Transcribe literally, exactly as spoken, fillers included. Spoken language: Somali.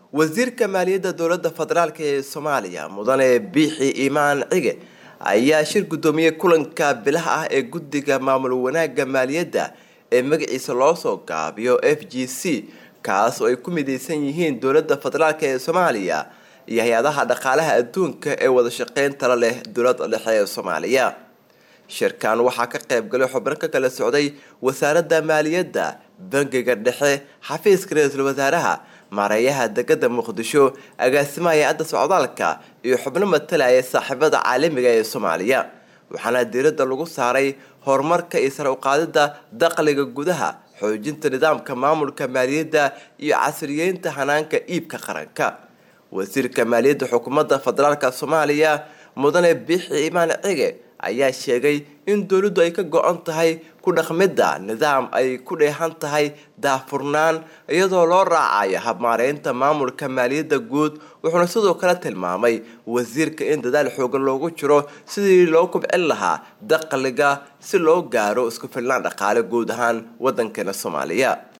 wasiirka maaliyadda dowladda federaalka ee Soomaaliya mudane Biixi Imaan Cige ayaa shir gudoomiye kulanka bilaha ah ee guddiga maamul wanaagga maaliyadda ee magaciisa loo soo gaabiyo F G C kaas oo ay ku mideysan yihiin dowladda federaalka ee Soomaaliya iyo hay'adaha dhaqaalaha adduunka ee wada shaqeynta la leh dowladda dhexe ee Soomaaliya. shirkan waxaa ka qayb galay xubno ka kala socday wasaaradda maaliyadda, bangiga dhexe, xafiiska ra'iisul wasaaraha, maareeyaha degmada Muqdisho, agaasimaha hay'adda socdaalka iyo xubno matalaya saaxiibada caalamiga ee Soomaaliya. waxaana diiradda lagu saaray horumarka iyo sare u qaadida dakhliga gudaha, xoojinta nidaamka maamulka maaliyadda iyo casriyeynta hanaanka iibka qaranka. wasiirka maaliyadda xukuumadda federaalka Soomaaliya mudane Biixi Imaan Cige ayaa sheegay in dawladdu ay ka go'an tahay ku dhaqmida nidaam ay ku dheehan tahay daahfurnaan iyadoo loo raacayo hab maareynta maamulka maaliyadda guud. wuxuuna sidoo kale tilmaamay wasiirka in dadaal xoogan loogu jiro sidii loo kobcin lahaa dakhliga si loo gaaro isku filnaan dhaqaale guud ahaan waddankeena Soomaaliya.